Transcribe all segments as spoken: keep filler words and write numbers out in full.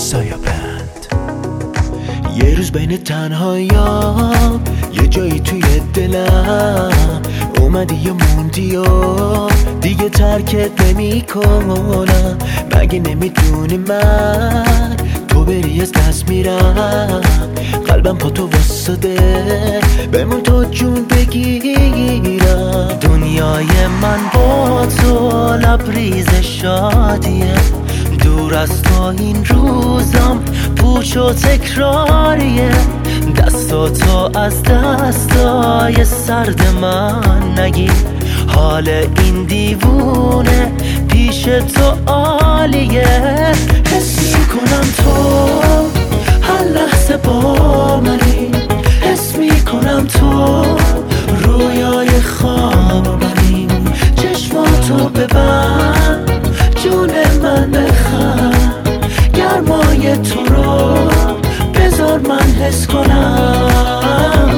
سایه بند. یه روز بین تنهاییام یه جایی توی دلم اومدی یا موندی و دیگه ترکت نمی کنم. مگه نمیدونی من تو بری از دست میرم، قلبم پا تو واسده بمون تو جون بگیرم. دنیای من با تو لبریز شادیه، دور از تو این روزم پوچ و تکراریه. دستاتو از دستای سرد من نگیر، حال این دیوونه پیش تو عالیه. حس میکنم تو هر لحظه با منی، حس میکنم تو رویای خواب منی. چشماتو ببند جون من بخند، گرمای تو رو بذار من حس کنم.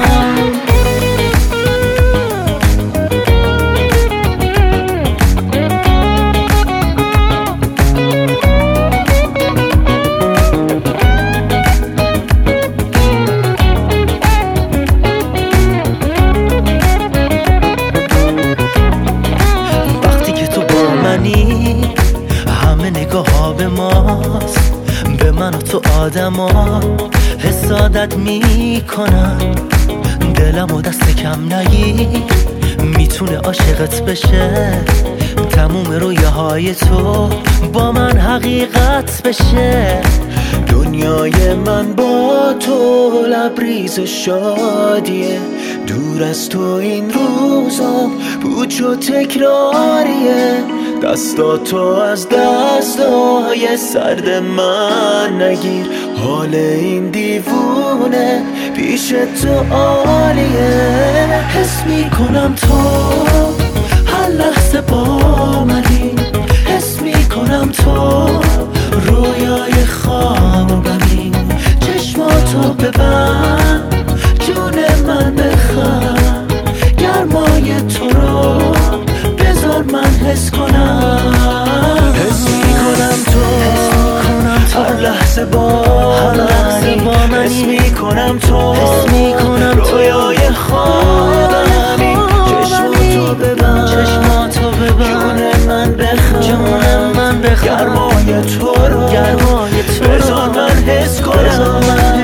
همه نگاه ها به ماست، به من و تو آدم ها حسادت میکنن. دلم و دست کم نگیر، میتونه عاشقت بشه. تموم رویه های تو با من حقیقت بشه. دنیای من با تو لبریز شادیه، دور از تو این روزم پوچ و تکراریه. دستاتو از دستای سرد من نگیر، حال این دیوونه پیش تو عالیه. حس میکنم تو هر لحظه با منی، حس میکنم تو رویای خواب منی. چشماتو ببند جون من بخند، گرمای تو رو بذار من حس کنم. حس میکنم تو هر لحظه با منی، حس میکنم تو رویای خوابمی. چشماتو ببند چشماتو ببند جون من بخند جون من بخند، گرمای تو رو گرمای تو رو بذار من حس کنم.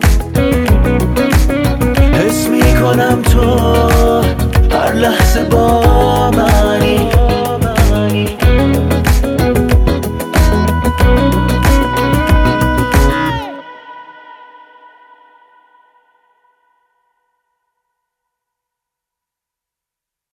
حس میکنم تو هر لحظه با